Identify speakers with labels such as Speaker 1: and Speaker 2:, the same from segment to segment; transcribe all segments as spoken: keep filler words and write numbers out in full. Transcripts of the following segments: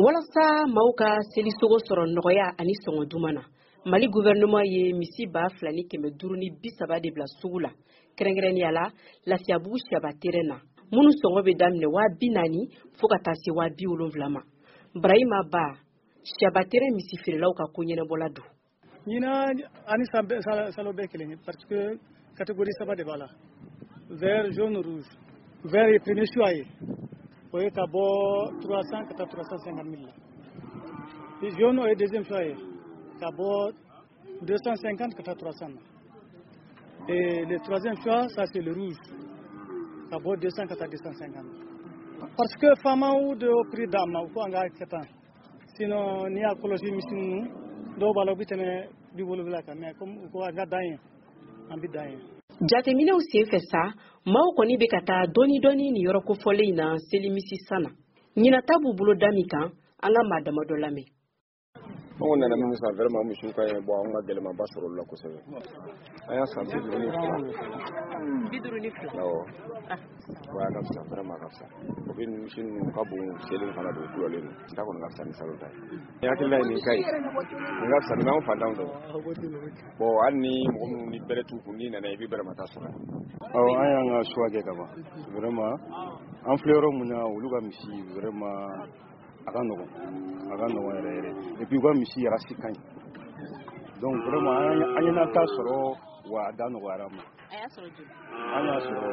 Speaker 1: Walasa mauka selisogo sɔrɔ nɔgɔya ani sɔngɔ duman na. Mali gouvernement ye misi ba fila ni kɛmɛ duuru ni bi saba de bila sugu la. Kɛrɛnkɛrɛnnenya la Lafiyabugu Siyaba terrain na. Minnu sɔngɔ bɛ daminɛ waa bi naani fo ka taa se waa bi wolonwula ma. Brahima Ba, Siyaba terrain misi feerelaw ka ko ɲɛnabɔla don.
Speaker 2: Ɲina ani salo bɛɛ kelen parce que catégorie saba de b'a la. Vert, jaune, rouge. Vert ye premier choix ye. O ye ka bɔ trois cents ka taa trois cent cinquante mille la. Puis jaune o ye deuxième choix ye. Ka bɔ deux cent cinquante ka taa trois cents na. Et le troisième choix, ça c'est le rouge. Ka bɔ deux cents ka taa deux cent cinquante. Parce que fama ou de prix d'âme ou ko anga ketan. Sinon ni a kolosi misinu do balo bitene bi wolowula ka mais comme ko anga dayen an bi dayen.
Speaker 1: Jateminɛw senfɛ sa, maaw kɔni bɛ ka taa dɔɔni dɔɔni ni yɔrɔ kofɔlen in na selimisi sana. Ɲinata b'u bolo da min kan, an ka maa dama dɔ lamɛn.
Speaker 3: On nana min san vraiment misiw ka ɲi bon an ka gɛlɛmaba sɔrɔ o la kosɛbɛ. An y'a san bi duuru ni fila.
Speaker 1: bi duuru ni fila.
Speaker 3: Awɔ. Wa ka fisa vraiment ka fisa. O bɛ misi ninnu ka bon seli fana don kulɔlen don. N ta kɔni ka fisa ni salo ta ye. Ni hakilila ye nin ka ɲi. Nin ka fisa ni an fantanw dɔn. Bon hali ni mɔgɔ minnu ni bɛrɛ t'u kun n'i nana i bɛ bɛrɛma ta sɔrɔ.
Speaker 4: Awɔ an y'an ka choix kɛ ka ban. Vraiment an filɛ yɔrɔ min na olu ka misi vraiment a ka nɔgɔn a ka nɔgɔn yɛrɛ yɛrɛ et puis u ka misi rasi ka ɲi donc vraiment an ye n'an ta sɔrɔ wa a da nɔgɔyara ma.
Speaker 1: A y'a sɔrɔ joli?
Speaker 4: An y'a sɔrɔ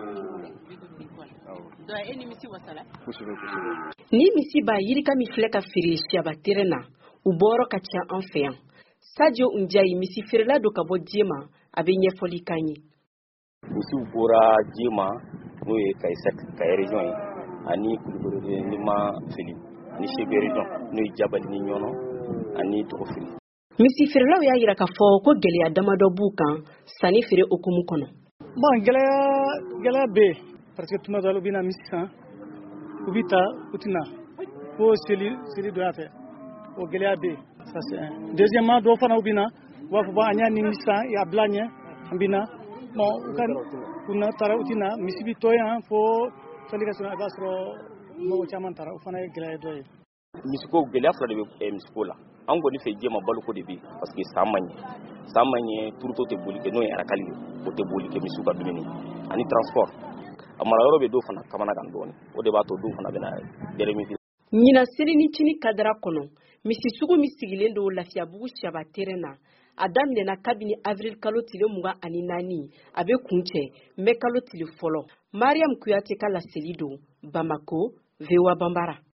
Speaker 1: bi duuru ni kɔ la. Donc e ni misi wasala?
Speaker 4: Kosɛbɛ kosɛbɛ.
Speaker 1: Ni misi ba yirika min filɛ ka feere Siyaba terrain na u bɔyɔrɔ ka ca an fɛ yan. Sadio Njayi misi feerela don ka bɔ Jema a bɛ ɲɛfɔli k'an ye.
Speaker 5: Misiw bɔra Jema n'o ye Kayi région ye ani Kulukoro ni ma fili. Ni Sebe région n'o ye Jabali ni Ɲɔnɔ ani Tɔgɔfili.
Speaker 1: Misi feerelaw y'a yira k'a fɔ ko gɛlɛya damadɔ b'u kan sanni feere okumu kɔnɔ.
Speaker 2: Bon gɛlɛya gɛlɛya bɛ yen parce que tuma dɔ la u bɛna misi san u bɛ taa u tɛna fo seli seli dɔ fɛ o gɛlɛya bɛ yen ça c'est un. Deuxièmement dɔw fana u bɛ na u b'a fɔ bon an y'a ni misi san y'a bila ɲɛ an bɛ na bon u ka u na taara u tɛna misi bɛ to yan fo seli ka sɔrɔ a b'a sɔrɔ mɔgɔ caman taara o fana ye gɛlɛya dɔ ye.
Speaker 5: Misiko gɛlɛya fila de bɛ misiko la an kɔni fɛ Jema baloko de bɛ parce que san man ɲɛ san man ɲɛ turuto tɛ boli kɛ n'o ye arakali o tɛ boli kɛ misiw ka dumuni ani transport a mara yɔrɔ bɛ dɔw fana kamana kan dɔɔni o de b'a to dɔw fana bɛna dɛrɛmisi.
Speaker 1: Ɲina seli ni cini kadara kɔnɔ misi sugu min sigilen don Lafiyabugu Siyaba terrain na a daminɛna kabini avril kalo tile mugan ani naani a bɛ kun cɛ mai kalo tile fɔlɔ. Mariam Kuyate ka laseli don Bamako, V O A Bambara.